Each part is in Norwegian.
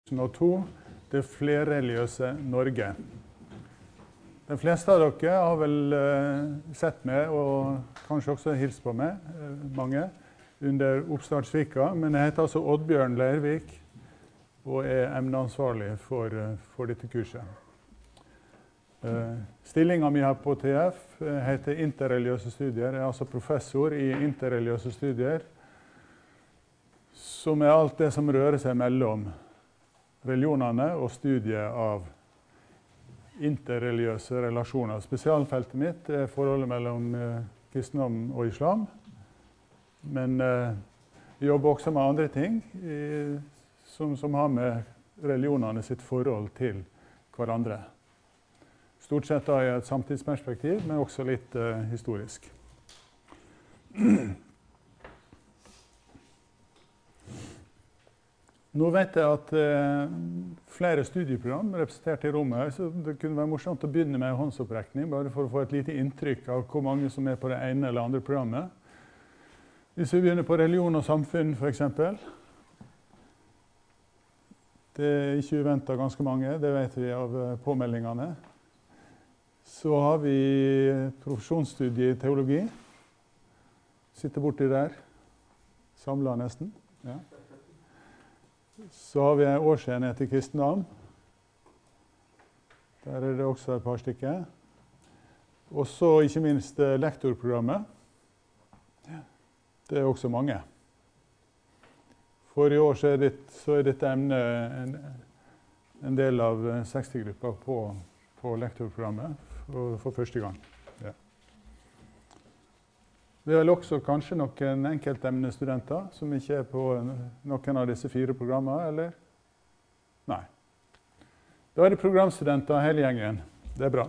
2002, det flerreligiøse Norge. De fleste av dere har vel sett meg, og kanskje også hilst på meg, mange, under oppstartsvika, men jeg heter altså Oddbjørn Leirvik, og er emneansvarlig for dette kurset. Stillingen min her på TF heter interreligiøse studier. Jeg er altså professor i interreligiøse studier, som er alt det som rører seg mellom religionene og studiet av interreligiøse relasjoner. Spesialfeltet mitt er forholdet mellom kristendom og islam, men jeg jobber også med andre ting som har med religionene sitt forhold til hverandre. Stort sett da i et samtidsperspektiv, men også litt historisk. Nå vet jeg at flere studieprogram representert i rommet her, så det kunne være morsomt å begynne med en håndsopprekning, bare for å få et lite inntrykk av hvor mange som er på det ene eller andre programmet. Hvis vi begynner på religion og samfunn, for eksempel. Det er ikke uventet ganske mange, det vet vi av påmeldingene. Så har vi profesjonsstudie i teologi. Sitter borti der, samlet nesten. Ja. Så har vi en årsenhet i kristendom. Der er det også et par stykker. Og så ikke minst lektorprogrammet. Det er også mange. For i år så er dette emnet en del av 60-gruppa på lektorprogrammet for første gang. Ja. Det er vel også kanskje noen enkeltemnestudenter som ikke er på noen av disse 4 programmene, eller? Nei. Da er det programstudenter hele gjengen. Det er bra.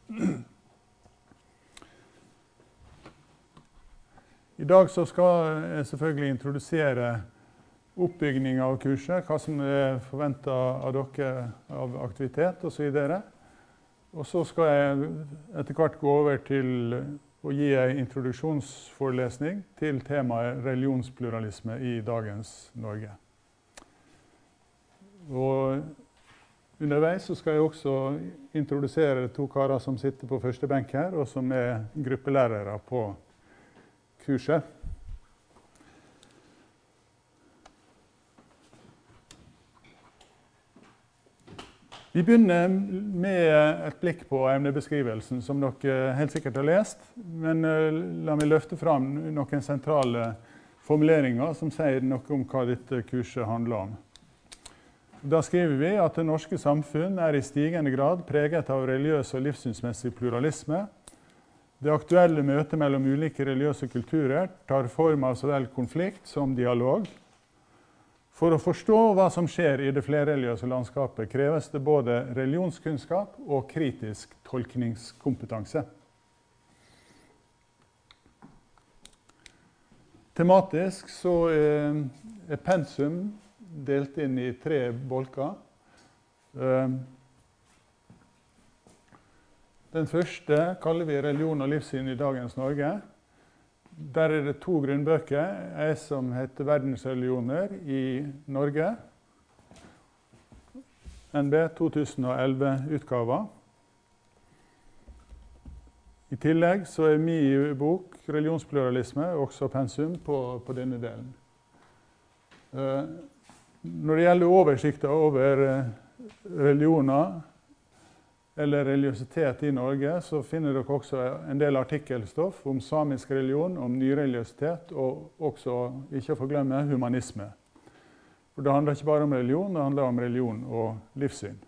I dag så skal jeg selvfølgelig introdusere oppbygging av kurset, hva som er forventet av dere av aktivitet og så videre. Og så skal jeg etter hvert gå over til å gi en introduksjonsforelesning til temaet religionspluralisme i dagens Norge. Og underveis så skal jeg også introdusere 2 karer som sitter på første benk her, og som er gruppelærere på kurset. Vi begynner med et blikk på emnebeskrivelsen, som dere helt sikkert har lest, men la meg løfte fram noen sentrale formuleringer som sier noe om hva dette kurset handler om. Da skriver vi at det norske samfunn er i stigende grad preget av religiøs og livssynsmessig pluralisme. Det aktuelle møtet mellom ulike religiøse kulturer tar form av så vel konflikt som dialog. For å forstå hva som skjer i det flerreligiøse landskapet kreves det både religionskunnskap og kritisk tolkningskompetanse. Tematisk så er pensum delt inn i 3 bolker. Den første kaller vi religion og livssyn i dagens Norge. Der er det 2 grunnbøker, en som heter Verdensreligioner i Norge, NB 2011-utgaven. I tillegg så er min bok Religionspluralisme også pensum på denne delen. Når det gjelder oversikter over religioner eller religiøsitet i Norge, så finner dere også en del artikkelstoff om samisk religion, om nyreligiøsitet, og også, ikke å forglemme, humanisme. For det handler ikke bare om religion, det handler om religion og livssyn.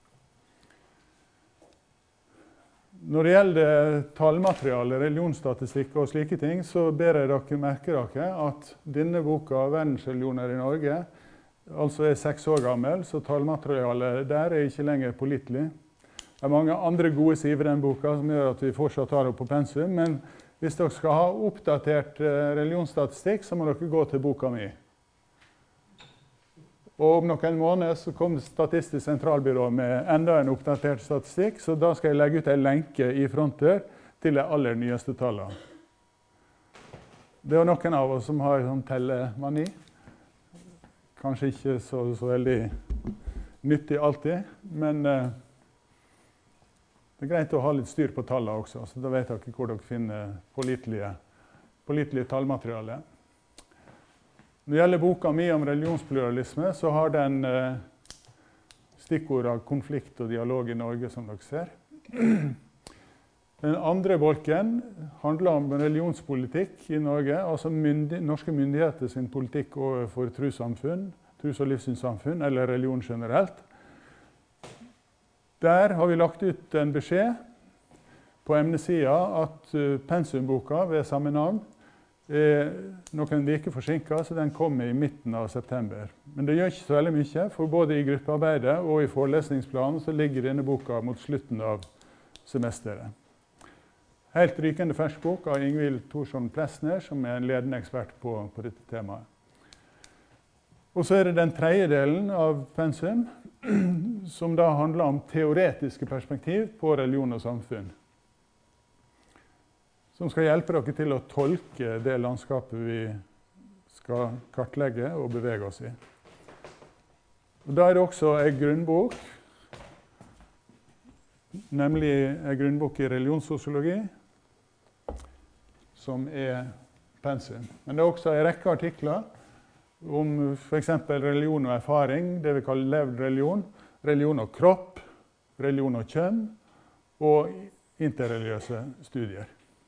Når det gjelder tallmateriale, religionsstatistikk og slike ting, så ber jeg dere merke dere at denne boka, Verdensreligioner i Norge, altså er 6 år gammel, så tallmaterialet der er ikke lenger pålitelig. Det er mange andre gode sider i den boka som gjør at vi fortsatt tar det på pensum, men hvis dere skal ha oppdatert religionsstatistikk, så må dere gå til boka mi. Og om noen måneder så kommer Statistisk sentralbyrå med enda en oppdatert statistikk, så da skal jeg legge ut en lenke i fronter til de aller nyeste tallene. Det er noen av oss som har sånn tellemani. Kanskje ikke så veldig nyttig alltid, men det er greit å ha litt styr på tallene også, så da vet dere hvor dere finner pålitelige tallmateriale. Når det gjelder boka mi om religionspluralisme, så har den stikkord av konflikt og dialog i Norge, som dere ser. Den andre bolken handler om religionspolitikk i Norge, altså norske myndigheter sin politikk overfor trossamfunn, tros- og livssynssamfunn, eller religion generelt. Der har vi lagt ut en beskjed på emnesida at pensumboka ved samme navn er noen uker forsinket, så den kommer i midten av september. Men det gjør ikke så veldig mye, for både i gruppearbeidet og i forelesningsplanen så ligger denne boka mot slutten av semesteret. Helt rykende fersk bok av Ingvild Thorsson Plesner, som er en ledende ekspert på dette temaet. Og så er det den tredje delen av pensum, som da handler om teoretiske perspektiv på religion og samfunn. Som skal hjelpe dere til å tolke det landskapet vi skal kartlegge og bevege oss i. Og da er det også en grunnbok, nemlig en grunnbok i religionssosiologi, som er pensum. Men det er også en rekke artikler om for eksempel religion og erfaring, det vi kaller levd religion, religion og kropp, religion og kjønn, og interreligiøse studier.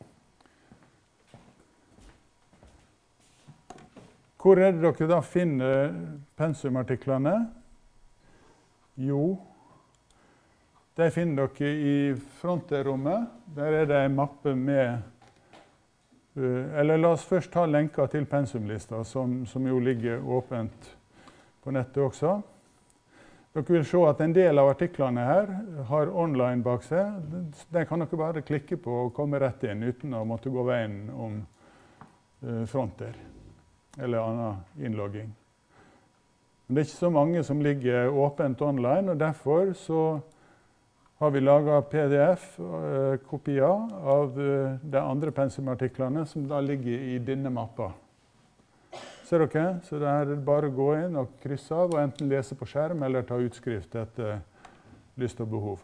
Hvor er det dere da finner pensumartiklene? Jo, de finner dere i fronterrommet. Der er det en mappe med, eller la oss først ta lenker til pensumlista, som jo ligger åpent på nettet også. Dere vil se at en del av artiklene her har online bak seg. De kan dere bare klikke på og komme rett inn, uten å måtte gå veien om fronter eller annen innlogging. Men det er ikke så mange som ligger åpent online, og derfor så har vi laget PDF-kopier av de andre pensumartiklene som da ligger i denne mappa. Ser dere? Så det er bare å gå inn og krysse av, og enten lese på skjerm eller ta utskrift etter lyst og behov.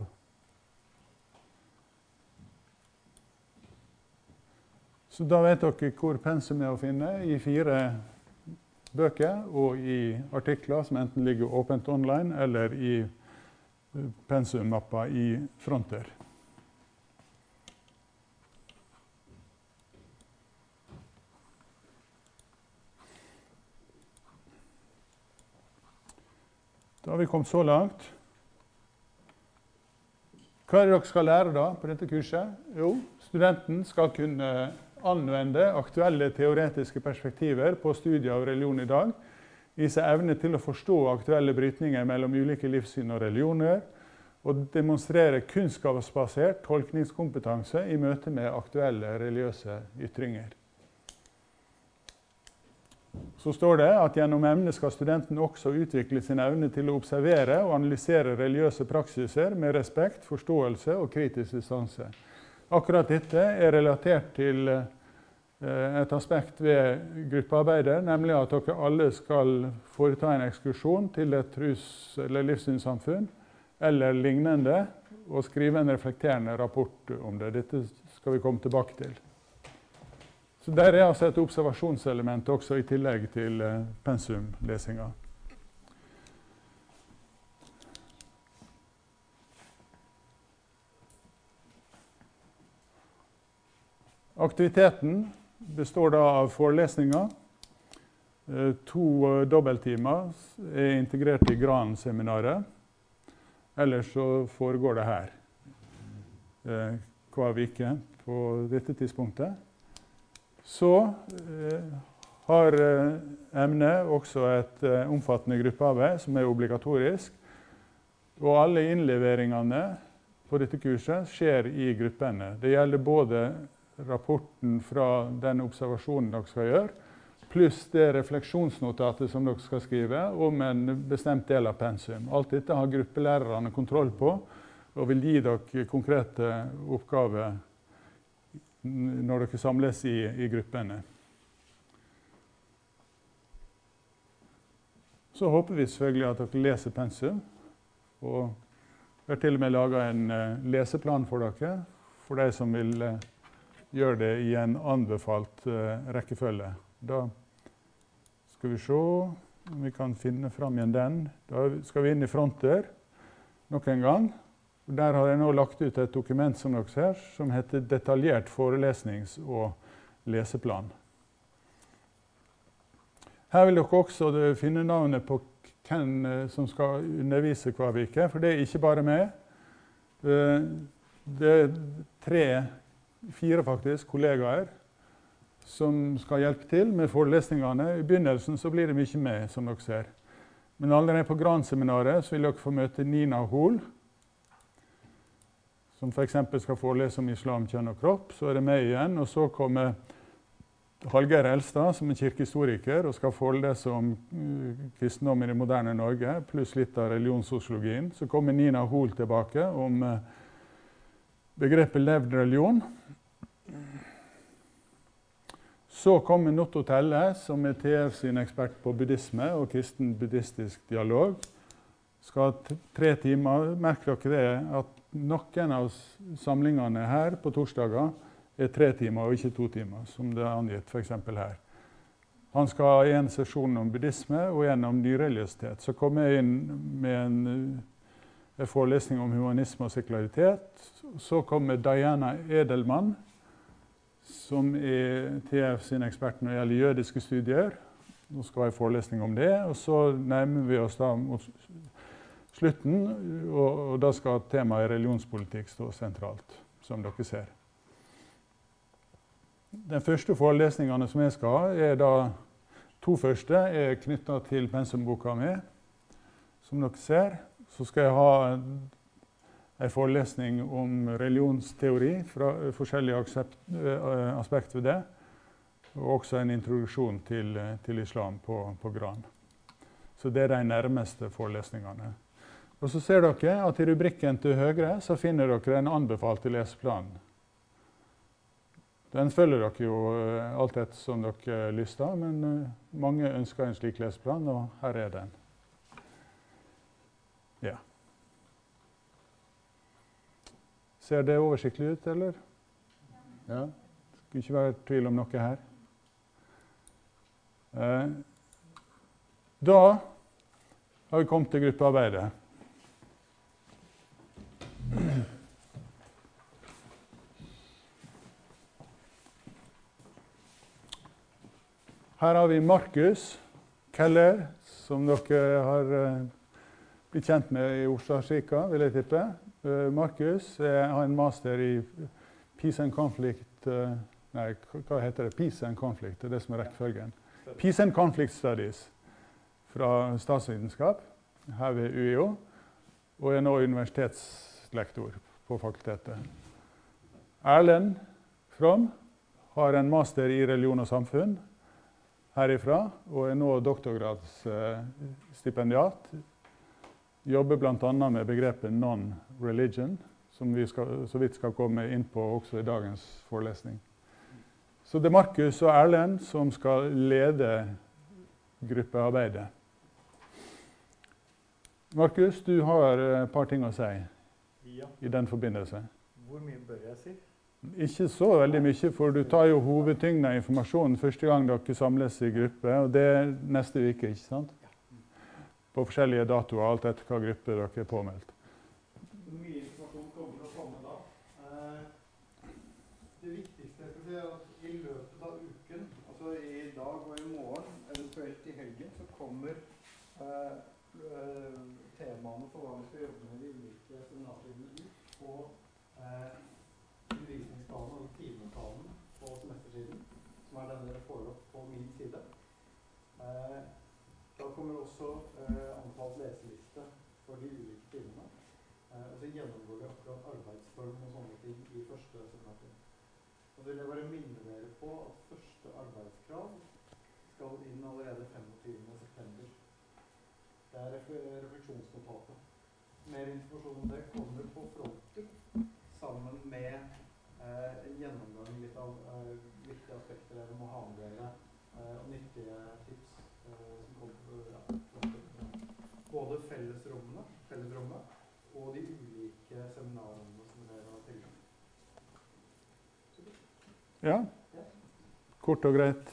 Så da vet dere hvor pensum er å finne i 4 bøker og i artikler som enten ligger åpent online eller i pensummappa i fronter. Da har vi kommet så langt. Hva er det dere skal lære da på dette kurset? Jo, studenten skal kunne anvende aktuelle teoretiske perspektiver på studier av religion i dag, i seg evne til å forstå aktuelle brytninger mellom ulike livssyn og religioner, og demonstrere kunnskapsbasert tolkningskompetanse i møte med aktuelle religiøse ytringer. Så står det at gjennom emnet skal studenten også utvikle sin evne til å observere og analysere religiøse praksiser med respekt, forståelse og kritisk distanse. Akkurat dette er relatert til et aspekt ved gruppearbeidet, nemlig at dere alle skal foreta en ekskursjon til et tros- eller livssynssamfunn eller lignende, og skrive en reflekterende rapport om det. Dette skal vi komme tilbake til. Så der er altså et observasjonselement også i tillegg til pensumlesinga. Aktiviteten består da av forelesninger. 2 dobbelttimer er integrert i Gran-seminaret. Ellers så foregår det her hver uke på dette tidspunktet. Så har emnet også et omfattende gruppearbeid som er obligatorisk. Og alle innleveringene på dette kurset skjer i gruppene. Det gjelder både rapporten fra den observasjonen dere skal gjøre, pluss det refleksjonsnotatet som dere skal skrive om en bestemt del av pensum. Alt dette har gruppelærerne kontroll på, og vil gi dere konkrete oppgaver når dere samles i gruppene. Så håper vi selvfølgelig at dere leser pensum, Og vi har til og med laget en leseplan for dere, for de som vil gjøre det i en anbefalt rekkefølge. Da skal vi se om vi kan finne frem igjen den. Da skal vi inn i fronter nok en gang. Der har jeg nå lagt ut et dokument som dere ser, som heter detaljert forelesnings- og leseplan. Her vil dere også finne navnet på hvem som skal undervise hver uke, for det er ikke bare meg. Det er 4 faktisk kollegaer som skal hjelpe til med forelesningene. I begynnelsen så blir det mye med, som dere ser. Men allerede på Gran-seminaret så vil dere få møte Nina Hoel, som for eksempel skal forelese om islam, kjønn og kropp. Så er det meg igjen, og så kommer Hallgeir Elstad, som er kirkehistoriker, og skal forelese om kristendom i det moderne Norge, pluss litt av religionssosiologien. Så kommer Nina Hoel tilbake om begrepet levd religion. Så kommer Notto Telle, som er TF sin ekspert på buddhisme og kristen-buddhistisk dialog. Skal ha 3 timer. Merk dere det at noen av samlingene her på torsdager er 3 timer og ikke 2 timer, som det er angitt for eksempel her. Han skal ha en sesjon om buddhisme og en om nyreligiøsitet. Så kommer jeg inn med en forelesning om humanisme og sekularitet. Så kommer Diana Edelmann, som er TF sin ekspert når det gjelder jødiske studier. Nå skal jeg ha en forelesning om det, og så nærmer vi oss da mot slutten, og da skal temaet religionspolitikk stå sentralt, som dere ser. Den første forelesningene som jeg skal ha, er da 2 første er knyttet til pensumboka mi. Som dere ser, så skal jeg ha en forelesning om religionsteori fra forskjellige aspekter ved det, og også en introduksjon til islam på Gran. Så det er de nærmeste forelesningene. Og så ser dere at i rubrikken til høyre så finner dere en anbefalte leseplan. Den følger dere jo alt etter som dere har lyst til, men mange ønsker en slik leseplan, og her er den. Ja. Ser det oversiktlig ut, eller? Ja. Det skal ikke være tvil om noe her. Da har vi kommet til gruppearbeidet. Her har vi Markus Keller, som dere har blitt kjent med i Oslo-kirka, vil jeg tippe. Markus har en master i Peace and Conflict, nei, hva heter det? Peace and Conflict, det er det som er rekkefølgen. Peace and Conflict Studies fra statsvitenskap her ved UiO, og er nå universitetslektor på fakultetet. Erlend From har en master i religion og samfunn herifra, og er nå doktorgradsstipendiat. Jobber blant annet med begrepet non-religion, som vi så vidt skal komme inn på også i dagens forelesning. Så det er Markus og Erlend som skal lede gruppearbeidet. Markus, du har et par ting å si i den forbindelse. Hvor mye bør jeg si? Ikke så veldig mye, for du tar jo hovedtyngden av informasjonen første gang dere samles i gruppe, og det er neste uke, ikke sant? På forskjellige datoer, alt etter hva gruppe dere er påmeldt. Mye informasjon kommer til å komme da. Det viktigste er at i løpet av uken, altså i dag og i morgen, eventuelt i helgen, så kommer temaene for hva vi skal jobbe med de ulike seminartidene ut på undervisningsplanen og timeplanen på semestersiden, som er den dere får opp på min side. Da kommer også antall leseliste for de ulike timene. Og så gjennomgår vi akkurat arbeidsform og sånne ting i første seminartid. Og så vil jeg bare minne dere på at første arbeidskrav skal inn allerede 25. september. Det er refleksjonsnotatet. Mer informasjon om det kommer på fronten, sammen med en gjennomgang litt av viktige aspekter dere må ha med dere, og nyttige tips som kommer på fronten. Både fellesrommet og de ulike seminarene som dere har tilgang. Ja, kort og greit.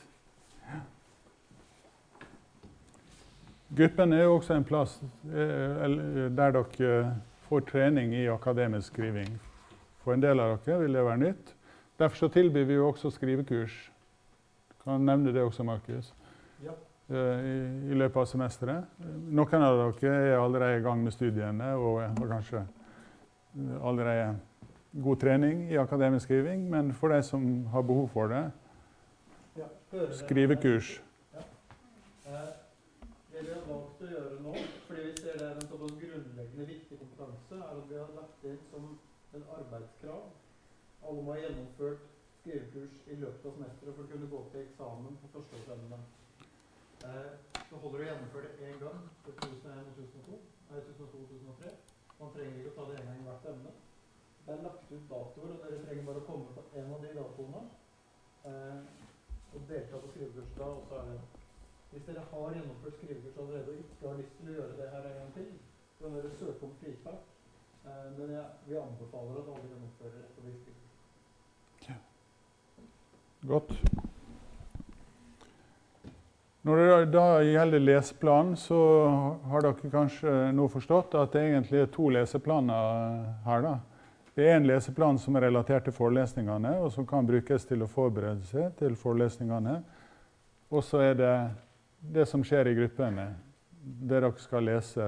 Gruppen er jo også en plass der dere får trening i akademisk skriving. For en del av dere vil det være nytt. Derfor så tilbyr vi jo også skrivekurs. Kan nevne det også, Markus. Ja. I løpet av semesteret. Noen av dere er allerede i gang med studiene og har kanskje allerede god trening i akademisk skriving, men for de som har behov for det, skrivekurs. Det vi har valgt å gjøre nå, fordi vi ser det er en såpass grunnleggende viktig kompetanse, er at vi har lagt inn som en arbeidskrav. Alle må ha gjennomført skrivekurs i løpet av semesteret for å kunne gå til eksamen på førsteårsemne. Så holder det å gjennomføre det en gang for 2001 og 2002, 2002-2003. Man trenger ikke å ta det en gang i hvert emne. Det er lagt ut datoer, og dere trenger bare å komme på en av de datoene og delta på skrivekurset da, og så er det. Hvis dere har gjennomført skrivekurs allerede og ikke har lyst til å gjøre det her en gang til, så kan dere søke om fritak. Men vi anbefaler at alle gjennomfører et av de skrivekursene. Ja. Godt. Når det da gjelder leseplan, så har dere kanskje nå forstått at det egentlig er 2 leseplaner her da. Det er en leseplan som er relatert til forelesningene, og som kan brukes til å forberede seg til forelesningene. Og så er det som skjer i gruppene, det dere skal lese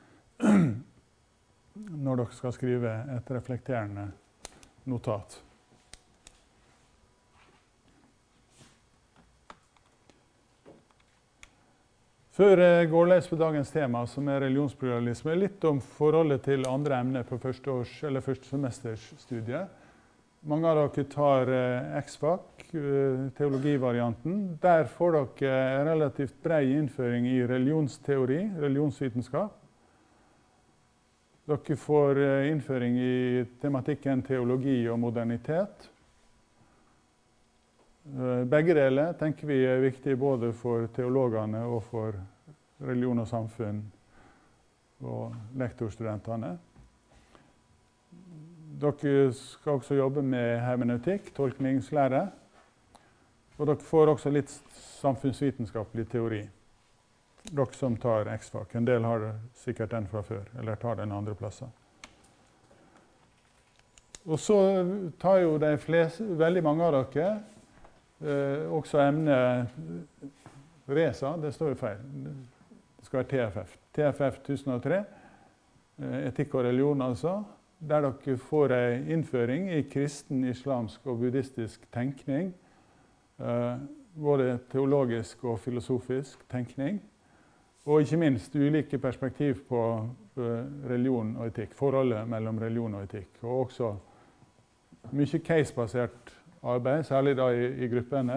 når dere skal skrive et reflekterende notat. Før jeg går løs på dagens tema, som er religionspluralisme, litt om forholdet til andre emner på første semesters studie. Mange av dere tar X-FAC, teologivarianten. Der får dere relativt bred innføring i religionsteori, religionsvitenskap. Dere får innføring i tematikken teologi og modernitet. Begge deler tenker vi er viktig både for teologene og for religion og samfunn og lektorstudentene. Dere skal også jobbe med hermeneutikk, tolkningslære, og dere får også litt samfunnsvitenskapelig teori. Dere som tar X-FAC. En del har sikkert den fra før, eller tar den andre plasser. Og så tar jo veldig mange av dere også emnet RESA, det står jo feil. Det skal være TFF. TFF 1003, etikk og religion altså, der dere får en innføring i kristen, islamsk og buddhistisk tenkning, både teologisk og filosofisk tenkning, og ikke minst ulike perspektiv på religion og etikk, forholdet mellom religion og etikk, og også mye case-basert arbeid, særlig da i gruppene,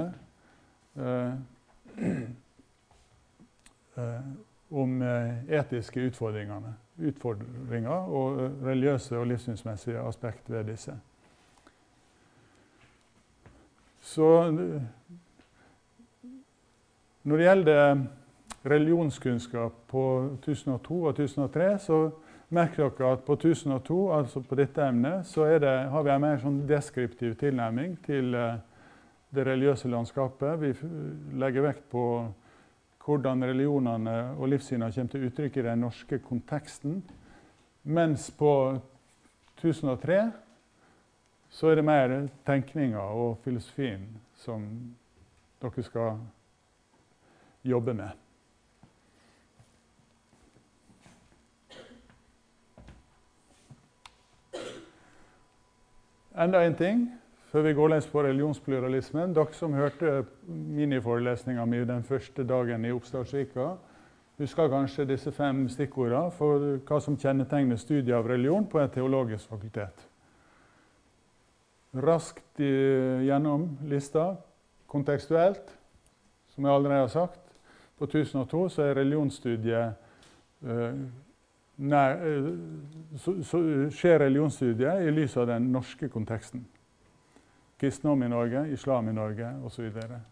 om etiske utfordringer og religiøse og livssynsmessige aspekt ved disse. Så når det gjelder religionskunnskap på 1002 og 1003, så merker dere at på 1002, altså på dette emnet, så har vi en mer sånn deskriptiv tilnærming til det religiøse landskapet. Vi legger vekt på hvordan religionene og livssynene kommer til uttrykk i den norske konteksten. Mens på 1003 så er det mer tenkninga og filosofien som dere skal jobbe med. Enda en ting, før vi går løs på religionspluralismen. Dere som hørte miniforelesninga mi den første dagen i oppstartsvika, husker kanskje disse 5 stikkordene for hva som kjennetegner studiet av religion på et teologisk fakultet. Raskt gjennom lista, kontekstuelt, som jeg allerede har sagt. På 1002 så er religionsstudiet skjer religionsstudiet i lys av den norske konteksten. Kristendom i Norge, islam i Norge osv.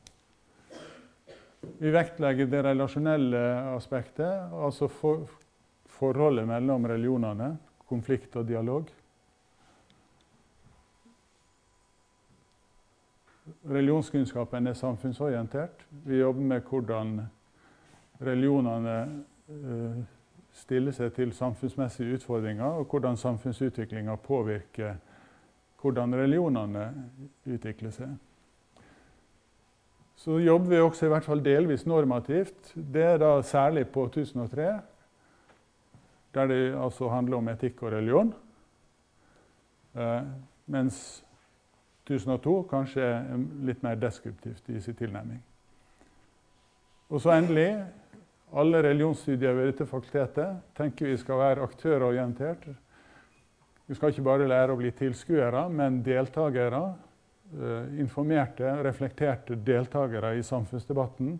Vi vektlegger det relasjonelle aspektet, altså forholdet mellom religionene, konflikt og dialog. Religionskunnskapen er samfunnsorientert. Vi jobber med hvordan religionene stiller seg til samfunnsmessige utfordringer, og hvordan samfunnsutviklingen påvirker hvordan religionene utvikler seg. Så jobber vi også i hvert fall delvis normativt. Det er da særlig på 1003, der det altså handler om etikk og religion, mens 1002 kanskje er litt mer deskriptivt i sin tilnærming. Og så endelig, alle religionsstudier ved dette fakultetet tenker vi skal være aktørorientert. Vi skal ikke bare lære å bli tilskuere, men deltagere, informerte, reflekterte deltagere i samfunnsdebatten,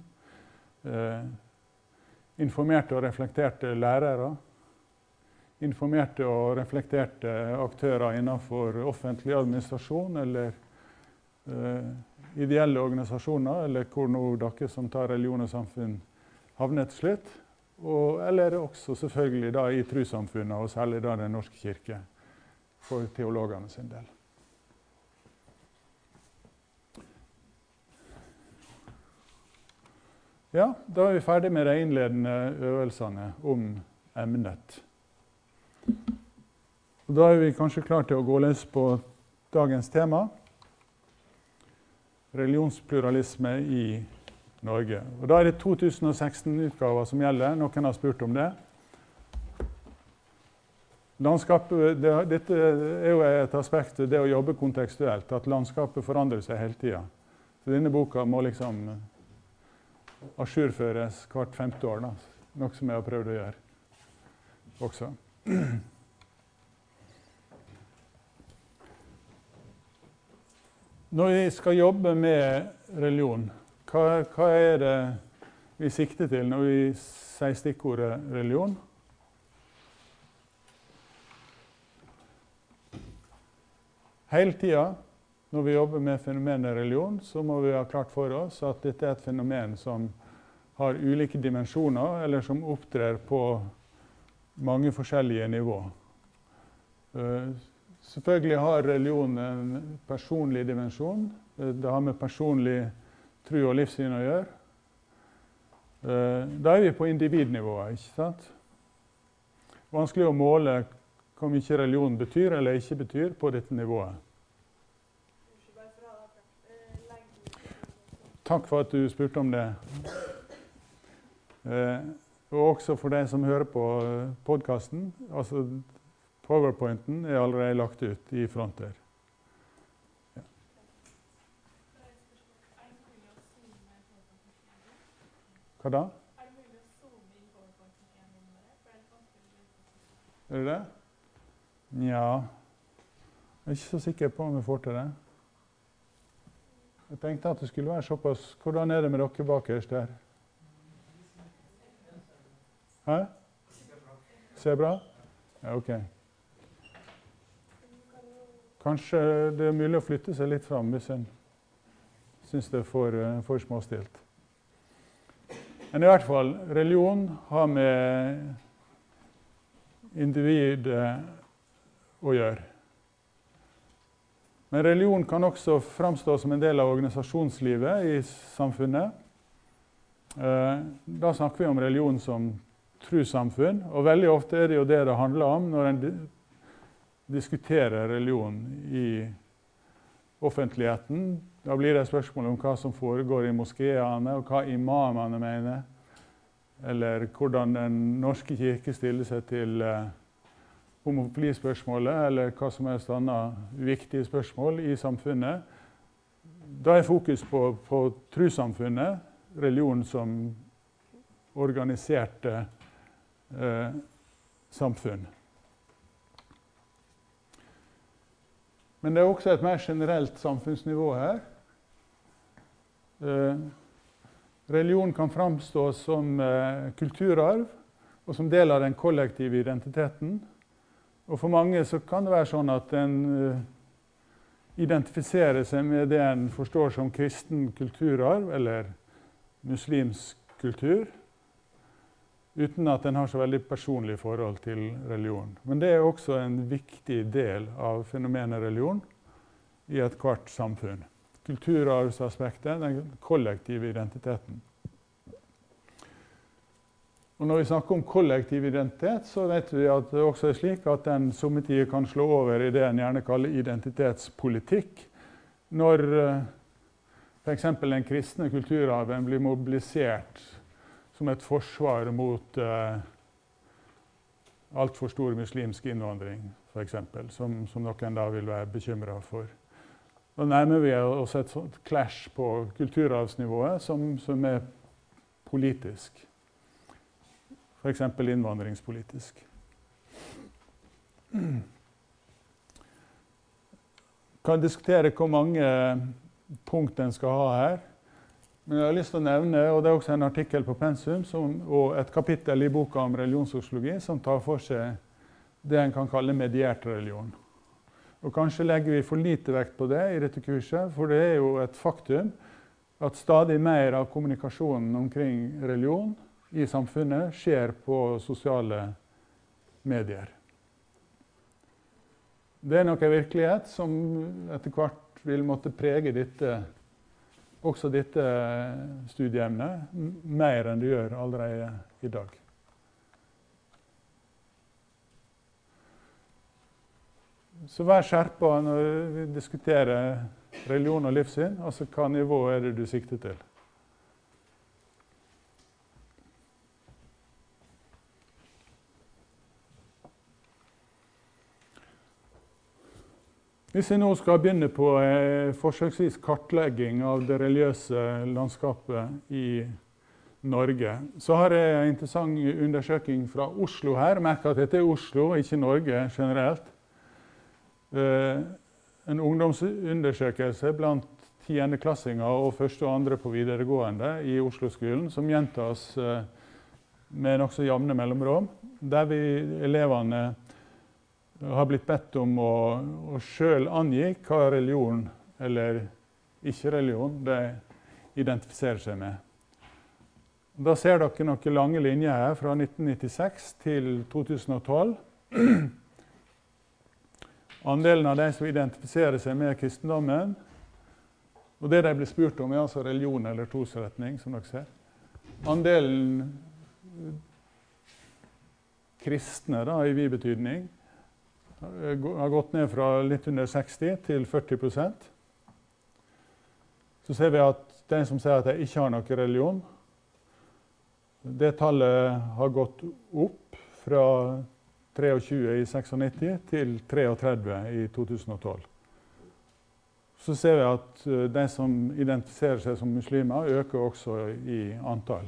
informerte og reflekterte lærere, informerte og reflekterte aktører innenfor offentlig administrasjon eller ideelle organisasjoner, eller hvor nå dere som tar religion og samfunn havner til slutt, eller også selvfølgelig da i trossamfunnet, og særlig da Den norske kirke, for teologene sin del. Ja, da er vi ferdig med de innledende øvelsene om emnet. Og da er vi kanskje klar til å gå løs på dagens tema, religionspluralisme i Norge. Og da er det 2016-utgaver som gjelder, noen har spurt om det. Landskapet, dette er jo et aspekt, det å jobbe kontekstuelt, at landskapet forandrer seg hele tiden. Så denne boka må liksom ajourføres hvert 5. år, da. Noe som jeg har prøvd å gjøre også. Når vi skal jobbe med religion, hva er det vi sikter til når vi sier stikkordet religion? Hele tiden, når vi jobber med fenomenet religion, så må vi ha klart for oss at dette er et fenomen som har ulike dimensjoner, eller som opptrer på mange forskjellige nivåer. Selvfølgelig har religion en personlig dimensjon. Det har med personlig tro og livssyn å gjøre. Da er vi på individnivået, ikke sant? Vanskelig å måle hvor mye religion betyr eller ikke betyr på dette nivået. Takk for at du spurte om det. Og også for deg som hører på podcasten. Altså, PowerPointen er allerede lagt ut i fronter. Ja. Hva da? Er det det? Ja. Jeg er ikke så sikker på om vi får til det. Jeg tenkte at det skulle være såpass. Hvordan er det med dere bakerst der? Hæ? Ser bra? Ja, ok. Kanskje det er mulig å flytte seg litt fram hvis en synes det er for småstilt. Men i hvert fall, religion har med individet å gjøre. Men religion kan også framstå som en del av organisasjonslivet i samfunnet. Da snakker vi om religion som trossamfunn, og veldig ofte er det jo det det handler om når en diskuterer religion i offentligheten. Da blir det spørsmål om hva som foregår i moskeene, og hva imamene mener, eller hvordan Den norske kirke stiller seg til homofilispørsmålet, eller hva som helst annet viktige spørsmål i samfunnet. Da er fokus på trossamfunnet, religion som organiserte samfunn. Men det er også et mer generelt samfunnsnivå her. Religion kan framstå som kulturarv, og som del av den kollektive identiteten. Og for mange så kan det være sånn at en identifiserer seg med det en forstår som kristen kulturarv, eller muslimsk kultur. uten at en har så veldig personlig forhold til religion. Men det er også en viktig del av fenomenet religion i et hvert samfunn. Kulturarvsaspektet, den kollektive identiteten. Og når vi snakker om kollektiv identitet, så vet vi at det også er slik at den somme tider kan slå over i det en gjerne kaller identitetspolitikk, når for eksempel den kristne kulturarven blir mobilisert som et forsvar mot alt for stor muslimsk innvandring, for eksempel, som noen da vil være bekymret for. Da nærmer vi oss et sånt clash på kulturarvsnivået som er politisk. For eksempel innvandringspolitisk. Kan diskutere hvor mange punkt en skal ha her. Men jeg har lyst til å nevne, og det er også en artikkel på Pensum, og et kapittel i boka om religionssosiologi, som tar for seg det en kan kalle mediert religion. Og kanskje legger vi for lite vekt på det i dette kurset, for det er jo et faktum at stadig mer av kommunikasjonen omkring religion i samfunnet skjer på sosiale medier. Det er nok en virkelighet som etter hvert vil måtte prege også dette studieemnet, mer enn det gjør allerede i dag. Så vær skjerpa når vi diskuterer religion og livssyn, altså hva nivå er det du sikter til. Hvis vi nå skal begynne på forsøksvis kartlegging av det religiøse landskapet i Norge, så har jeg en interessant undersøking fra Oslo her. Merk at dette er Oslo, ikke Norge generelt. En ungdomsundersøkelse blant 10.-klassinger og første og andre på videregående i Oslo-skolen, som gjentas med nokså jevne mellomrom, der elevene har blitt bedt om å selv angi hva religion eller ikke-religion det identifiserer seg med. Da ser dere noen lange linjer her fra 1996 til 2012. Andelen av de som identifiserer seg med kristendommen, og det de blir spurt om er altså religion eller trosretning, som dere ser. Andelen kristne da, i vid betydning, har gått ned fra litt under 60 til 40%. Så ser vi at de som sier at de ikke har noen religion, det tallet har gått opp fra 23 i 96 til 33 i 2012. Så ser vi at de som identifiserer seg som muslimer øker også i antall.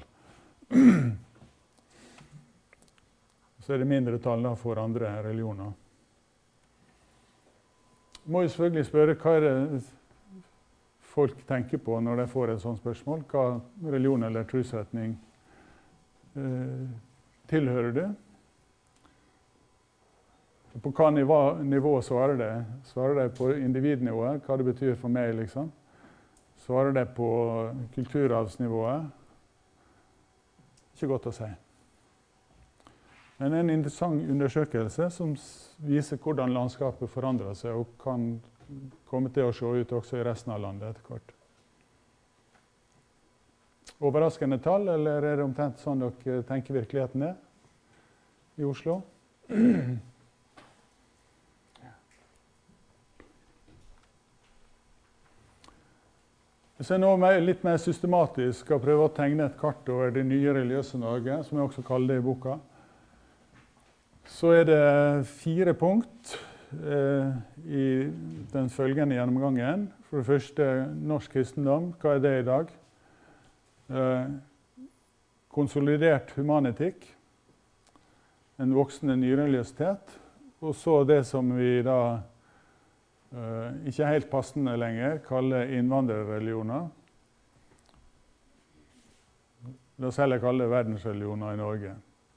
Så er det mindre tall for andre religioner. Må jo selvfølgelig spørre hva er det folk tenker på når de får et sånt spørsmål. Hva religion eller trosretning tilhører du? På hva nivå svarer de? Svarer de på individnivået, hva det betyr for meg, liksom? Svarer de på kulturarvsnivået? Ikke godt å si. Men en interessant undersøkelse som viser hvordan landskapet forandrer seg og kan komme til å se ut også i resten av landet etter hvert. Overraskende tall, eller er det omtrent sånn dere tenker virkeligheten er i Oslo? Hvis jeg nå litt mer systematisk skal prøve å tegne et kart over det nye religiøse Norge, som jeg også kaller det i boka, så er det 4 punkt i den følgende gjennomgangen. For det første, norsk kristendom. Hva er det i dag? Konsolidert humanetikk. En voksende nyreligiøsitet. Og så det som vi da ikke helt passende lenger kaller innvandrerreligioner. La oss heller kalle det verdensreligioner i Norge.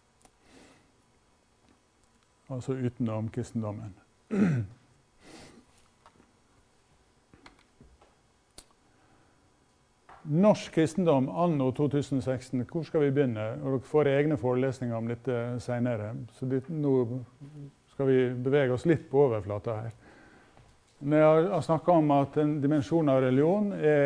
Altså utenom kristendommen. Norsk kristendom anno 2016, hvor skal vi begynne? Og dere får egne forelesninger om dette senere. Så nå skal vi bevege oss litt på overflata her. Når jeg har snakket om at en dimensjon av religion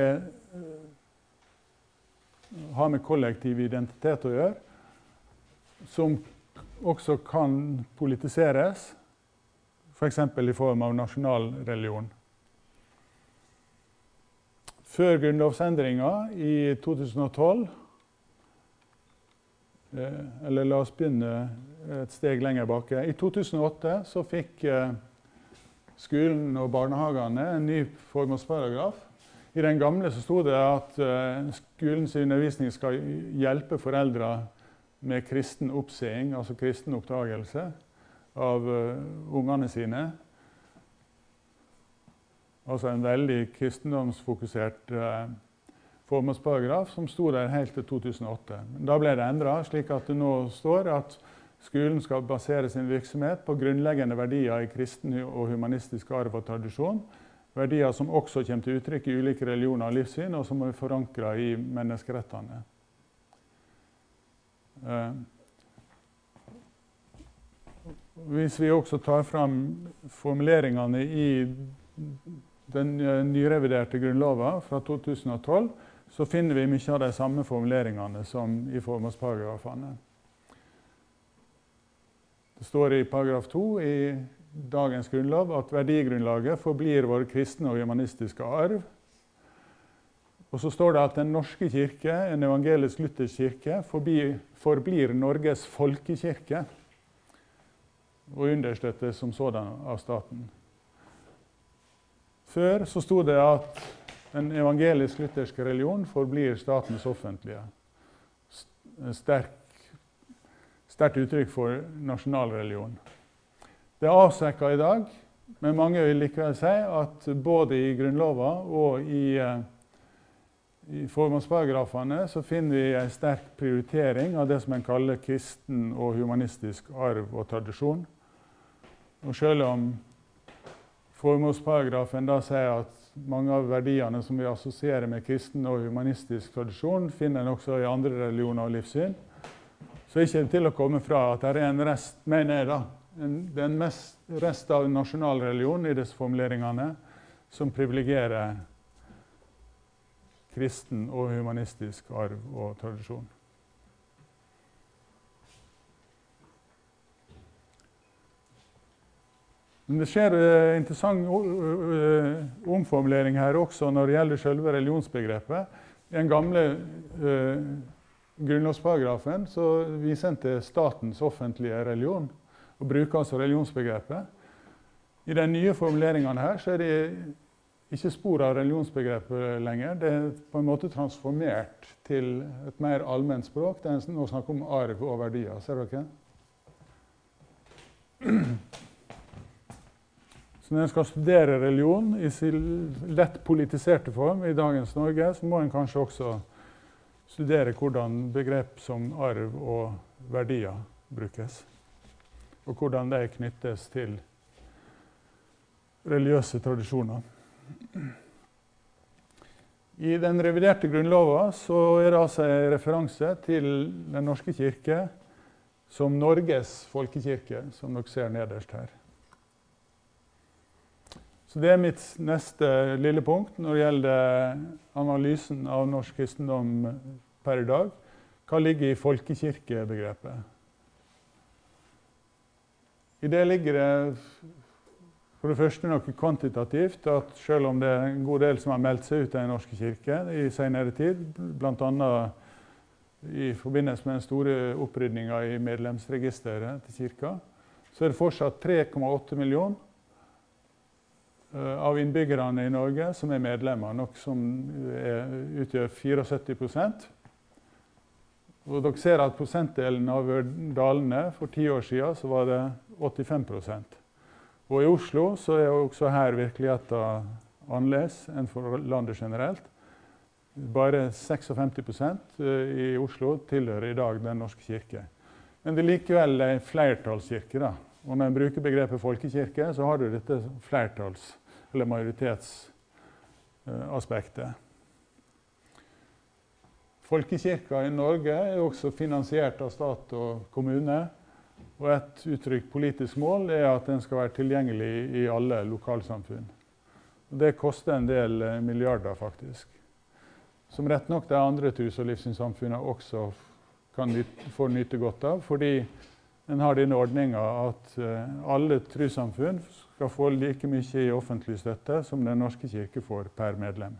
har med kollektiv identitet å gjøre, som også kan politiseres, for eksempel i form av nasjonal religion. Før grunnlovsendringen i 2012, eller la oss begynne et steg lenger bak. I 2008 så fikk skolen og barnehagene en ny formålsparagraf. I den gamle så stod det at skolens undervisning skal hjelpe foreldre med kristen oppseing, altså kristen oppdagelse av ungene sine. Altså en veldig kristendomsfokusert formålsparagraf som stod der helt til 2008. Men da ble det endret, slik at det nå står at skolen skal basere sin virksomhet på grunnleggende verdier i kristen og humanistisk arv og tradisjon. Verdier som også kommer til uttrykk i ulike religioner og livssyn, og som er forankret i menneskerettene. Hvis vi også tar fram formuleringene i den nyreviderte grunnloven fra 2012, så finner vi mye av de samme formuleringene som i formålsparagrafene. Det står i paragraf 2 i dagens grunnlov at verdigrunnlaget forblir vår kristne og humanistiske arv. Og så står det at den norske kirke, en evangelisk-luthersk kirke, forblir Norges folkekirke og understøttes som sådan av staten. Før så stod det at den evangelisk-lutherske religion forblir statens offentlige. Sterkt uttrykk for nasjonal religion. Det er avsekket i dag, men mange vil likevel si at både i grunnloven og i formålsparagrafene så finner vi en sterk prioritering av det som en kaller kristen og humanistisk arv og tradisjon. Og selv om formålsparagrafen da sier at mange av verdiene som vi assosierer med kristen og humanistisk tradisjon, finner en også i andre religioner og livssyn, så er det ikke til å komme fra at det er en rest, mener jeg da, det er en rest av nasjonal religion i disse formuleringene som privilegerer kristen og humanistisk arv og tradisjon. Men det skjer interessant omformulering her også når det gjelder selve religionsbegrepet. I den gamle grunnlovsparagrafen så viser en til statens offentlige religion og bruker altså religionsbegrepet. I de nye formuleringene her så er det ikke spor av religionsbegrepet lenger. Det er på en måte transformert til et mer allment språk. Det er nå snakk om arv og verdier, ser dere? Så når en skal studere religion i sin lett politiserte form i dagens Norge, så må en kanskje også studere hvordan begrep som arv og verdier brukes, og hvordan de knyttes til religiøse tradisjoner. I den reviderte grunnloven så er det altså en referanse til den norske kirke som Norges folkekirke, som dere ser nederst her. Så det er mitt neste lille punkt når det gjelder analysen av norsk kristendom per i dag. Hva ligger i folkekirkebegrepet? I det ligger det for det første noe kvantitativt, at selv om det er en god del som har meldt seg ut av den norske kirke i senere tid, blant annet i forbindelse med den store opprydningen i medlemsregisteret til kirka, så er det fortsatt 3,8 millioner av innbyggerne i Norge som er medlemmer, noe som utgjør 74%. Og dere ser at prosentdelen av dalene for 10 år siden så var det 85%. Og i Oslo så er også her virkeligheten annerledes enn for landet generelt. Bare 56% i Oslo tilhører i dag den norske kirke. Men det er likevel en flertallskirke da. Og når en bruker begrepet folkekirke, så har du dette flertalls- eller majoritetsaspektet. Folkekirka i Norge også finansiert av stat og kommune. Og et uttrykt politisk mål at den skal være tilgjengelig i alle lokalsamfunn. Og det koster en del milliarder faktisk. Som rett nok de andre tros- og livssynssamfunnene også får nyte godt av, fordi den har denne ordningen at alle trossamfunn skal få like mye i offentlig støtte som den norske kirke får per medlem.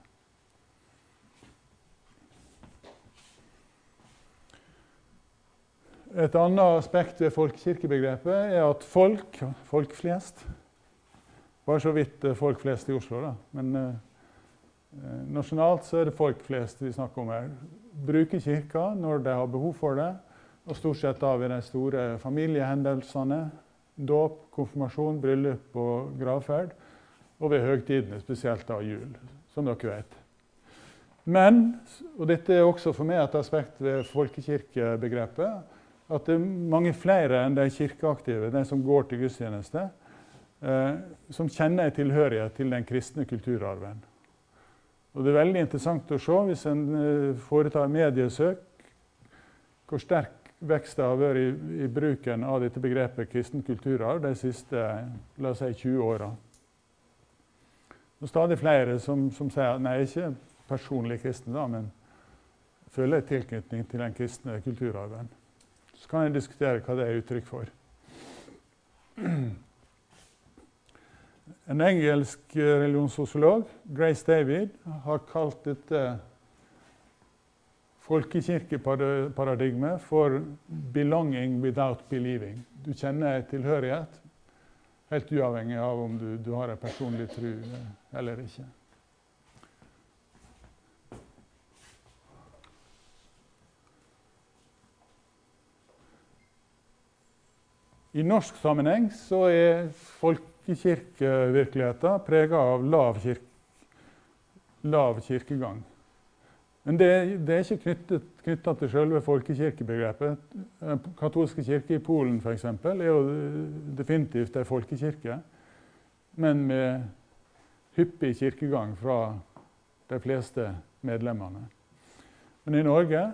Et annet aspekt ved folkekirkebegrepet at folk flest, bare så vidt folk flest i Oslo da, men nasjonalt så det folk flest vi snakker om her, bruker kirka når de har behov for det, og stort sett da ved de store familiehendelsene, dåp, konfirmasjon, bryllup og gravferd, og ved høgtidene, spesielt da jul, som dere vet. Men, og dette også for meg et aspekt ved folkekirkebegrepet, at det mange flere enn de kirkeaktive, de som går til gudstjeneste, som kjenner tilhørighet til den kristne kulturarven. Og det veldig interessant å se, hvis en foretar mediesøk, hvor sterk vekst det har vært i bruken av dette begrepet kristen kulturarv de siste, la oss si, 20 årene. Og stadig flere som sier, nei, ikke personlig kristne da, men føler tilknytning til den kristne kulturarven. Så kan jeg diskutere hva det uttrykk for. En engelsk religionssosiolog, Grace David, har kalt dette folkekirkeparadigme for belonging without believing. Du kjenner tilhørighet, helt uavhengig av om du har en personlig tro eller ikke. I norsk sammenheng så folkekirkevirkeligheten preget av lav kirkegang. Men det ikke knyttet til selve folkekirkebegrepet. Den katolske kirke i Polen for eksempel jo definitivt en folkekirke, men med hyppig kirkegang fra de fleste medlemmene. Men i Norge,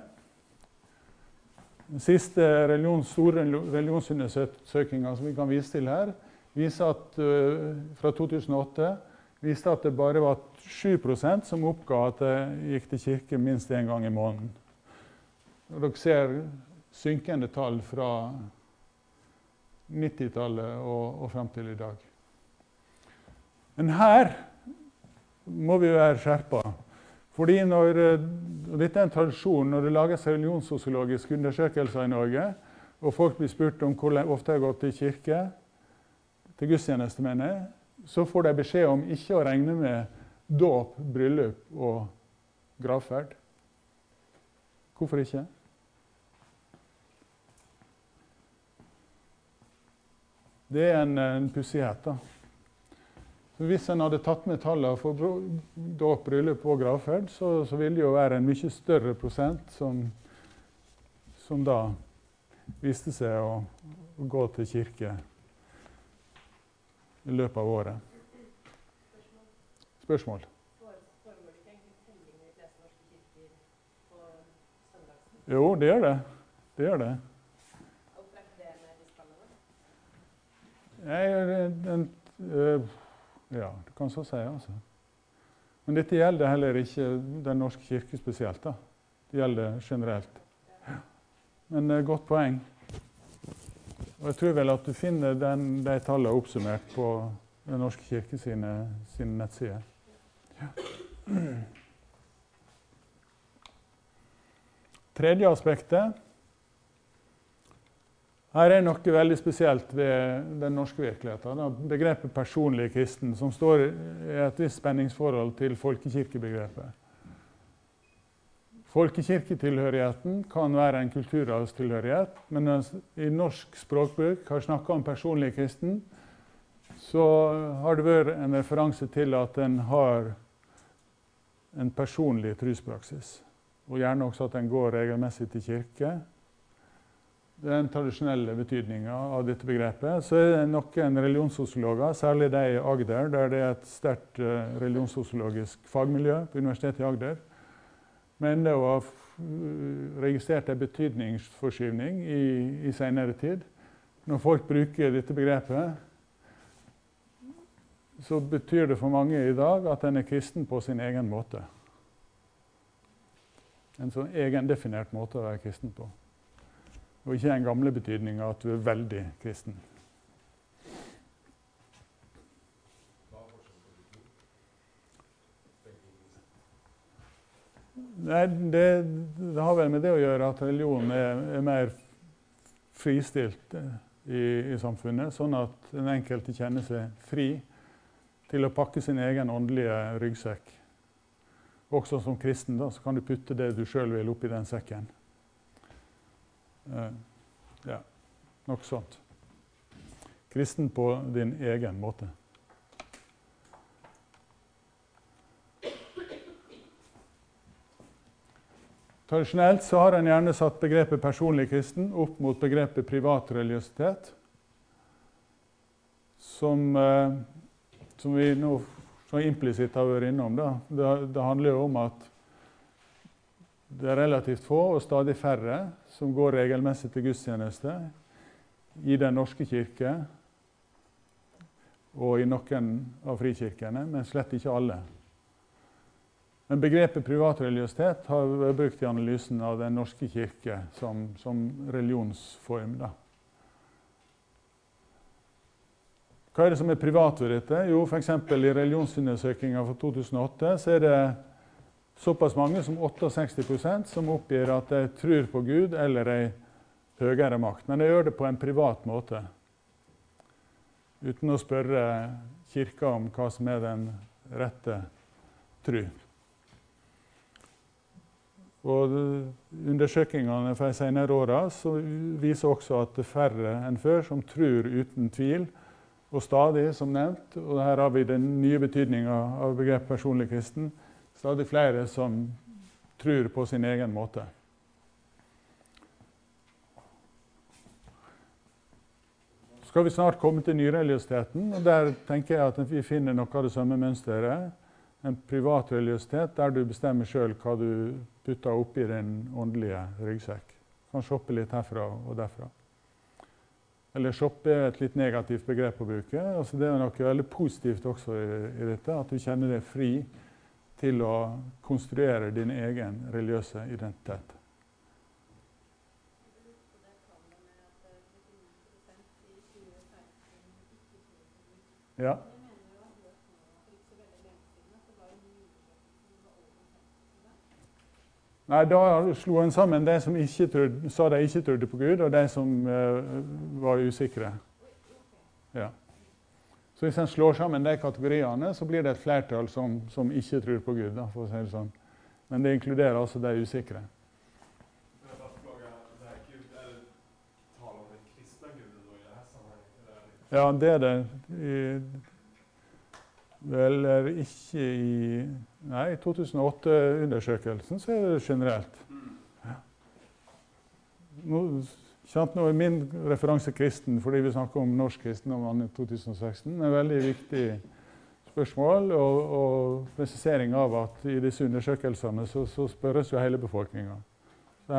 den siste store religionsundersøkingen som vi kan vise til her, viser at fra 2008 viste at det bare var 7% som oppga at det gikk til kirke minst en gang i måneden. Og dere ser synkende tall fra 90-tallet og frem til i dag. Men her må vi være skjerpet. Fordi og dette en tradisjon når det lages religionssosiologiske undersøkelser i Norge, og folk blir spurt om hvor ofte jeg har gått til kirke, til gudstjeneste mener jeg, så får de beskjed om ikke å regne med dåp, bryllup og gravferd. Hvorfor ikke? Det en pussighet da. Så hvis en hadde tatt med tallene for dåp, bryllup og gravferd, så ville det jo være en mye større prosent som da viste seg å gå til kirke i løpet av året. Spørsmål? Foregår det ikke egentlig telling i de fleste norske kirker på søndagsmøten? Jo, det gjør det. Det gjør det. Og treffer det med de spannene? Ja, det kan så si, altså. Men dette gjelder heller ikke den norske kirke spesielt, da. Det gjelder generelt. Men godt poeng. Og jeg tror vel at du finner de tallene oppsummert på den norske kirke sine nettsider. Ja. Tredje aspektet. Her noe veldig spesielt ved den norske virkeligheten. Begrepet personlig kristen, som står i et visst spenningsforhold til folkekirkebegrepet. Folkekirketilhørigheten kan være en kulturarvstilhørighet, men i norsk språkbruk har snakket om personlig kristen, så har det vært en referanse til at den har en personlig truspraksis, og gjerne også at den går regelmessig til kirke. Det den tradisjonelle betydningen av dette begrepet. Så det noen religionssosiologer, særlig de i Agder, der det et sterkt religionssosiologisk fagmiljø på Universitetet i Agder, men det registrert en betydningsforskyvning i senere tid. Når folk bruker dette begrepet, så betyr det for mange i dag at en kristen på sin egen måte. En sånn egendefinert måte å være kristen på. Og ikke den gamle betydningen at du veldig kristen. Nei, det har vel med det å gjøre at religionen er mer fristilt i samfunnet, sånn at den enkelte kjenner seg fri til å pakke sin egen åndelige ryggsekk. Også som kristen da, så kan du putte det du selv vil opp i den sekken. Ja, nok sånt. Kristen på din egen måte. Tradisjonelt så har en gjerne satt begrepet personlig kristen opp mot begrepet privat religiøsitet, som vi nå så implisitt har vært innom. Det handler jo om at det er relativt få og stadig færre som går regelmessig til gudstjeneste i den norske kirke og i noen av frikirkene, men slett ikke alle. Men begrepet privatreligiøsitet har vært brukt i analysen av den norske kirke som religionsform. Da. Hva er det som er privat ved dette? Jo, for eksempel i religionsundersøkingen for 2008 så er det såpass mange som 68% som oppgir at de tror på Gud eller en høyere makt. Men de gjør det på en privat måte, uten å spørre kirka om hva som er den rette tro. Og undersøkingene fra de senere årene så viser også at det er færre enn før som tror uten tvil, og stadig, som nevnt, og her har vi den nye betydningen av begrepet personlig kristen, stadig flere som tror på sin egen måte. Så skal vi snart komme til nyreligiøsiteten, og der tenker jeg at vi finner noe av det samme mønstret. En privat religiøsitet der du bestemmer selv hva du putter opp i din åndelige ryggsekk. Du kan shoppe litt herfra og derfra. Eller shoppe er et litt negativt begrep å bruke. Altså det er noe veldig positivt også i dette, at du kjenner deg fri til å konstruere din egen religiøse identitet. Ja. Nei, da slo en sammen de som sa de ikke trodde på Gud, og de som var usikre. Ja. Så hvis en slår sammen de kategoriene, så blir det et flertall som ikke tror på Gud, da, for å si det sånn. Men det inkluderer altså de usikre. Ja, det er det. Eller ikke i 2008-undersøkelsen så er det generelt. Ja. Nå er min referanse kristen, fordi vi snakker om norsk kristendom i 2016. Det er et veldig viktig spørsmål og presisering av at i disse undersøkelsene så spørres jo hele befolkningen. Så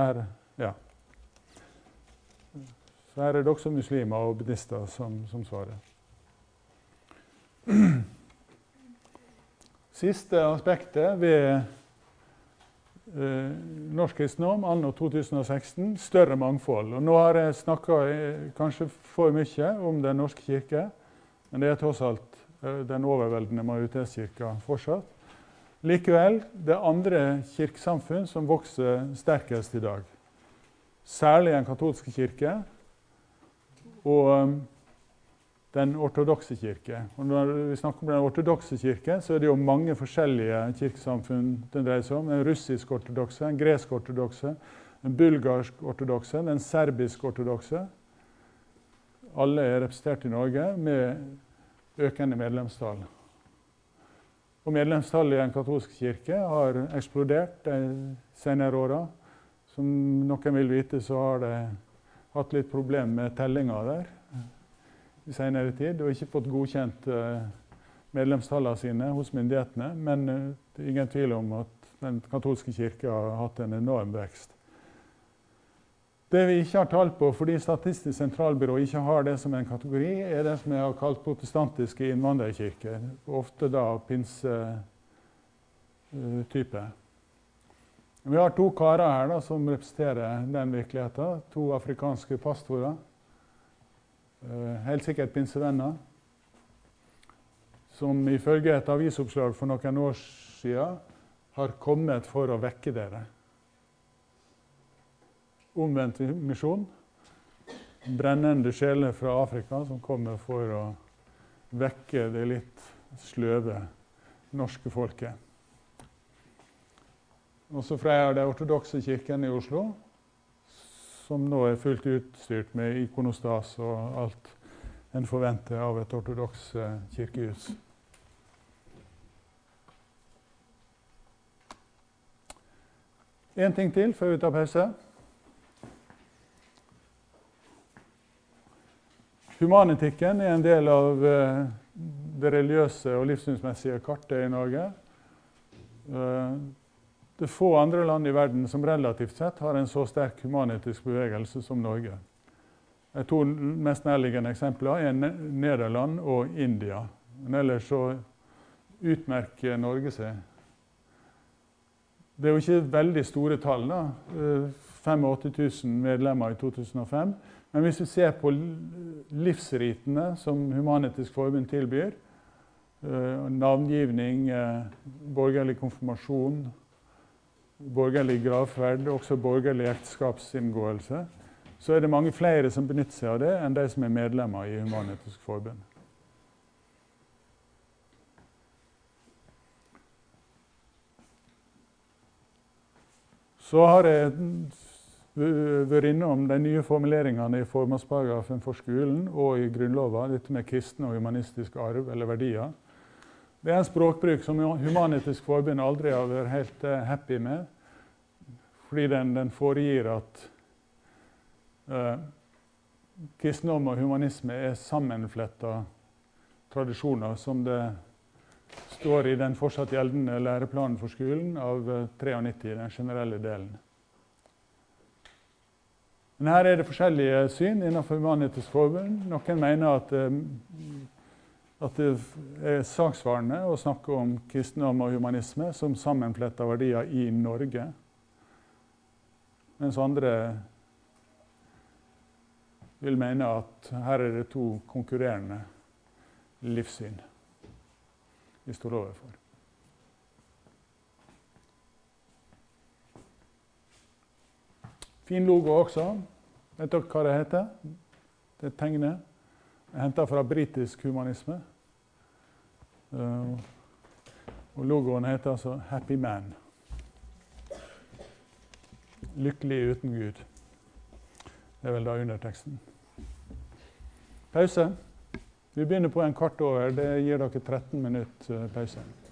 her er det også muslimer og buddhister som svarer. Siste aspektet ved norsk kristendom anno 2016, større mangfold. Og nå har jeg snakket kanskje for mye om den norske kirke, men det er tross alt den overveldende majoritetskirka fortsatt. Likevel, det er andre kirkesamfunn som vokser sterkest i dag. Særlig den katolske kirke og den ortodokse kirke. Og når vi snakker om den ortodokse kirke, så er det jo mange forskjellige kirkesamfunn den dreier seg om. En russisk ortodokse, en gresk ortodokse, en bulgarsk ortodokse, en serbisk ortodokse. Alle er representert i Norge med økende medlemstall. Og medlemstallet i den katolske kirke har eksplodert de senere årene. Som noen vil vite, så har de hatt litt problemer med tellinga der i senere tid, og ikke fått godkjent medlemstallene sine hos myndighetene, men det er ingen tvil om at Den katolske kirke har hatt en enorm vekst. Det vi ikke har tall på, fordi Statistisk sentralbyrå ikke har det som en kategori, er det som jeg har kalt protestantiske innvandrerkirker, ofte da pinse-type. Vi har to karer her da, som representerer den virkeligheten, to afrikanske pastorer, helt sikkert pinsevenner, som ifølge et avisoppslag for noen år siden har kommet for å vekke dere. Omvendt misjon, brennende sjeler fra Afrika som kommer for å vekke det litt sløve norske folket. Også fra den ortodokse kirken i Oslo, som nå er fullt utstyrt med ikonostas og alt en forventer av et ortodoks kirkehus. En ting til før vi tar pause. Humanetikken er en del av det religiøse og livssynsmessige kartet i Norge. Det er få andre land i verden som relativt sett har en så sterk humanetisk bevegelse som Norge. De to mest nærliggende eksempler er Nederland og India. Men ellers så utmerker Norge seg. Det er jo ikke veldig store tall, da. 85 000 medlemmer i 2005. Men hvis vi ser på livsritene som Human-Etisk Forbund tilbyr, navngivning, borgerlig konfirmasjon, borgerlig gravferd, også borgerlig ekteskapsinngåelse, så er det mange flere som benytter seg av det enn de som er medlemmer i Human-Etisk Forbund. Så har jeg vært innom de nye formuleringene i formålsparagrafen for skolen og i Grunnloven, dette med kristen og humanistisk arv eller verdier. Det er en språkbruk som Human-Etisk Forbund aldri har vært helt happy med, fordi den foregir at kristendom og humanisme er sammenflettede tradisjoner som det står i den fortsatt gjeldende læreplanen for skolen av 93, den generelle delen. Men her er det forskjellige syn innenfor Human-Etisk Forbund. Noen mener at det er saksvarende å snakke om kristendom og humanisme som sammenflettede verdier i Norge, mens andre vil mene at her er det to konkurrerende livssyn vi står overfor. Fin logo også. Vet dere hva det heter? Det er tegnet. Det er hentet fra britisk humanisme. Og logoen heter altså Happy Man. Lykkelig uten Gud. Det er vel da underteksten. Pause. Vi begynner på en kvart over. Det gir dere 13 minutter pause.